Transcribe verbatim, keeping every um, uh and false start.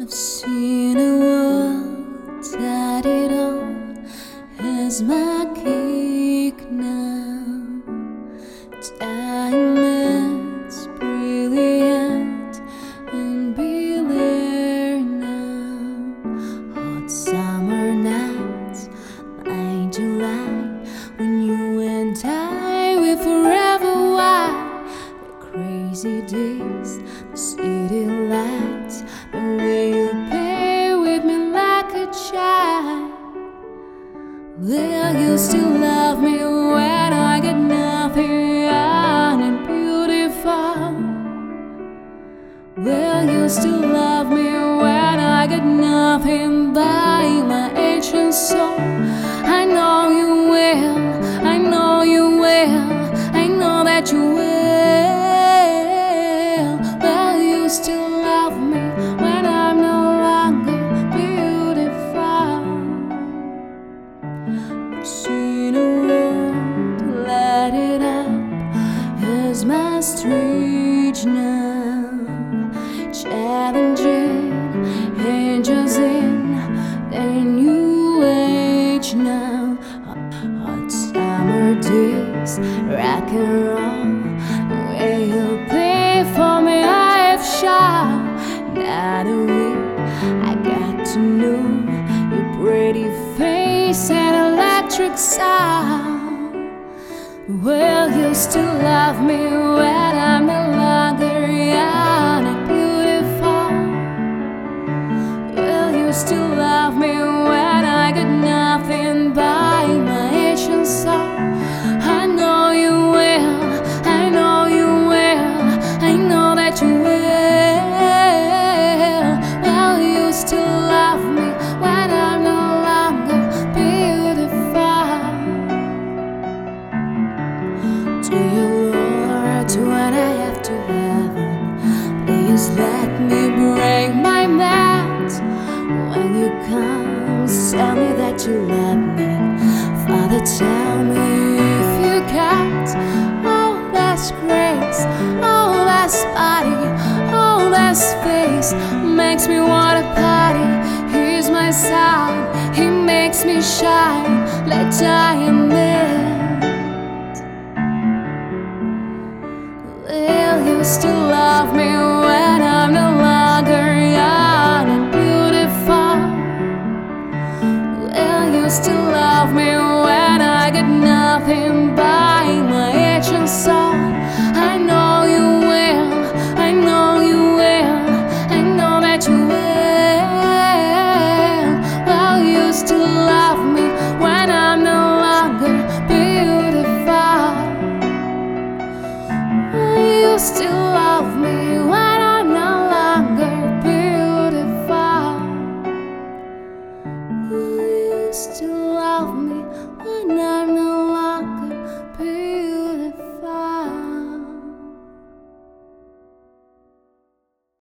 I've seen a world that it all has my cake now. Diamonds brilliant and be there now. Hot summer nights, my July, when you and I were forever wide. The crazy days, the city lights, the way you play with me like a child. Will you still love me when I get nothing and beautiful? Will you still love me when I get nothing by my ancient soul? I know you will, I know you will, I know that you will. Will you still love me when I'm no longer beautiful? I've seen a world light it up as my street now, challenging angels in their new age now. Hot summer days, rock and roll, where you play for me I have shot. Not a week, I got to know your pretty face and electric sound. Will you still love me when I'm no longer young and beautiful? Will you still love me when I got nothing by my ancient soul? I know you will, I know you will, I know that you will. Will you still love me when I'm no longer beautiful? To you, Lord, when I have to heaven, please let me break my mat. When you come, tell me that you love me. Father, tell me if you got all that's grace, all that's body, all that's face, makes me wanna party. He's my sound, he makes me shine. Let I am lit. Will you still love me when I'm no longer young and beautiful? Will you still love me when I get nothing by my ancient soul? I know you will, I know you will, I know that you will. Will you still love me when I'm no longer beautiful? Will you still love me when I'm no longer beautiful? Will you still love me when I'm no